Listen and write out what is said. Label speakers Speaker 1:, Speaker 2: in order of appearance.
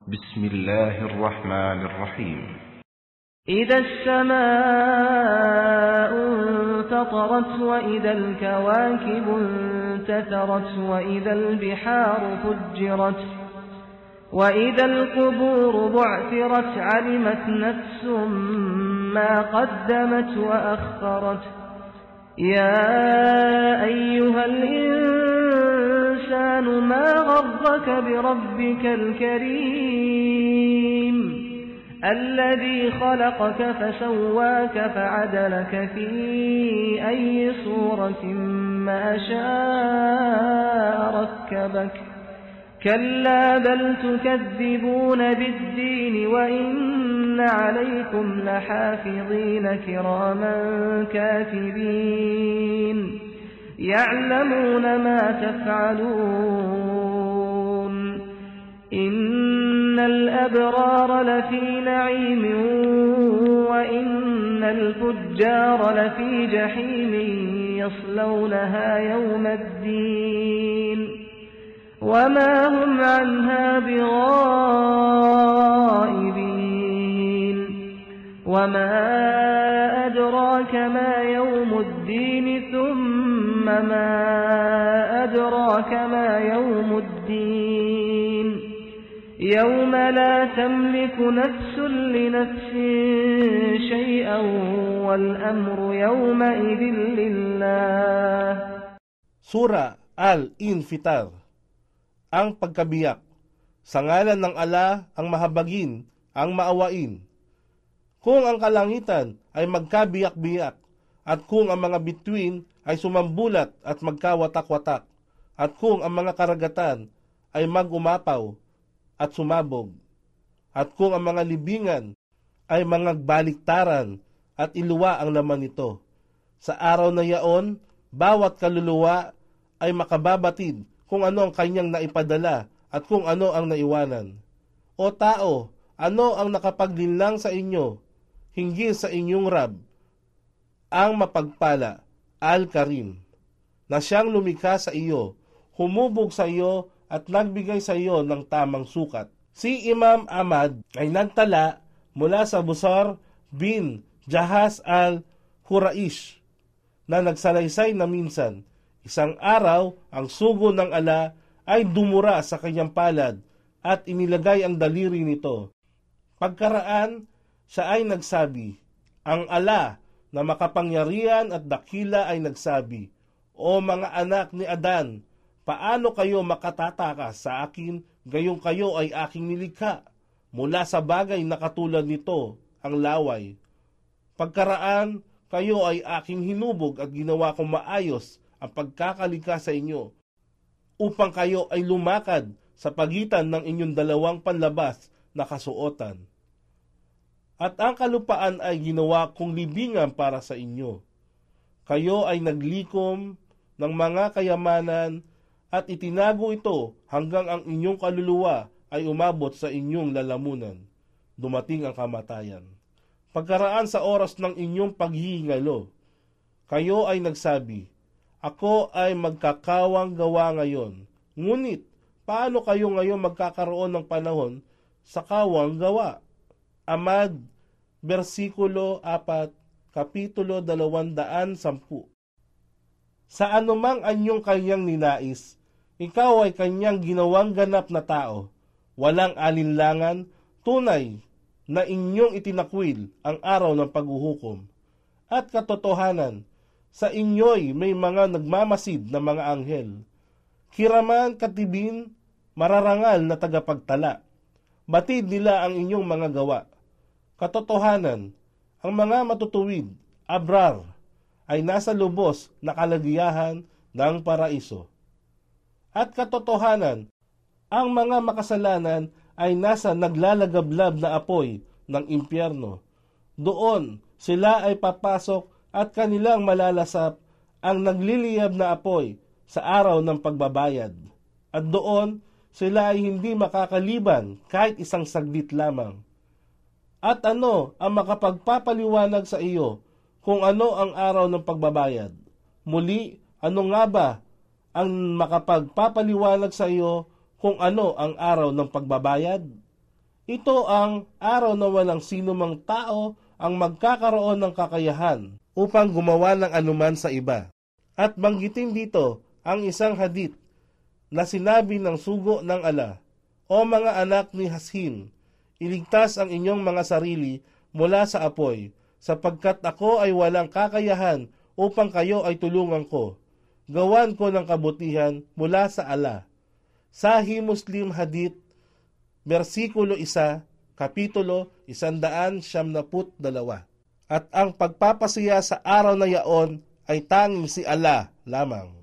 Speaker 1: بسم الله الرحمن الرحيم
Speaker 2: إذا السماء انفطرت وإذا الكواكب انتثرت وإذا البحار فجرت وإذا القبور بعثرت علمت نفس ما قدمت وأخرت يا أيها الإنسان ما غرك بربك الكريم الذي خلقك فسواك فعدلك في أي صورة ما شاء ركبك كلا بل تكذبون بالدين وإن عليكم لحافظين كراما كاتبين يعلمون ما تفعلون إن الأبرار لفي نعيم وإن الفجار لفي جحيم يصلونها يوم الدين وما هم عنها بغائبين وما أدراك ما يوم الدين ثم ما أدراك ما يوم الدين يوم لا تملك نفس لنفس شيئا والأمر يومئذ لله.
Speaker 3: Sura Al-Infitar. Ang pagkabiyak. Sa ngalan ng Ala ang mahabagin, ang maawain. Kung ang kalangitan ay magkabiyak-biyak, at kung ang mga bituin ay sumambulat at magkawatak-watak, at kung ang mga karagatan ay magumapaw at sumabog, at kung ang mga libingan ay mangagbaliktaran at iluwa ang laman nito. Sa araw na yaon, bawat kaluluwa ay makababatid kung ano ang kanyang naipadala at kung ano ang naiwanan. O tao, ano ang nakapaglinlang sa inyo, hinggil sa inyong Rab, ang mapagpala, Al-Karim, na siyang lumikha sa iyo, humubog sa iyo at nagbigay sa iyo ng tamang sukat. Si Imam Ahmad ay nagtala mula sa Busar bin Jahaz al-Huraish na nagsalaysay na minsan, isang araw, ang sugo ng Ala ay dumura sa kanyang palad at inilagay ang daliri nito. Pagkaraan, siya ay nagsabi, ang Ala na makapangyarihan at dakila ay nagsabi, O mga anak ni Adan, paano kayo makatataka sa akin, gayong kayo ay aking nilikha, mula sa bagay na katulad nito, ang laway. Pagkaraan, kayo ay aking hinubog at ginawa kong maayos ang pagkakalikha sa inyo, upang kayo ay lumakad sa pagitan ng inyong dalawang panlabas na kasuotan. At ang kalupaan ay ginawa kong libingan para sa inyo. Kayo ay naglikom ng mga kayamanan at itinago ito hanggang ang inyong kaluluwa ay umabot sa inyong lalamunan. Dumating ang kamatayan. Pagkaraan sa oras ng inyong paghihingalo, kayo ay nagsabi, ako ay magkakawang gawa ngayon. Ngunit, paano kayo ngayon magkakaroon ng panahon sa kawang gawa? Amad, versikulo 4, kapitulo 210. Sa anumang anyong kanyang ninais, ikaw ay kanyang ginawang ganap na tao, walang alinlangan, tunay na inyong itinakwil ang araw ng paghuhukom. At katotohanan, sa inyo'y may mga nagmamasid na mga anghel. Kiraman katibin, mararangal na tagapagtala. Batid nila ang inyong mga gawa. Katotohanan, ang mga matutuwid, abrar, ay nasa lubos na kalagayahan ng paraiso. At katotohanan, ang mga makasalanan ay nasa naglalagablab na apoy ng impyerno. Doon sila ay papasok at kanilang malalasap ang nagliliyab na apoy sa araw ng pagbabayad. At doon, sila ay hindi makakaliban kahit isang saglit lamang. At ano ang makapagpapaliwanag sa iyo kung ano ang araw ng pagbabayad? Muli, ano nga ba ang makapagpapaliwanag sa iyo kung ano ang araw ng pagbabayad? Ito ang araw na walang sino mang tao ang magkakaroon ng kakayahan upang gumawa ng anuman sa iba. At banggitin dito ang isang hadith na sinabi ng sugo ng ala, "O mga anak ni Hasin, iligtas ang inyong mga sarili mula sa apoy, sapagkat ako ay walang kakayahan upang kayo ay tulungan ko. Gawan ko ng kabutihan mula sa ala." Sahih Muslim Hadith, versikulo 1, kapitulo 172. At ang pagpapasaya sa araw na yaon ay tanging si Allah lamang.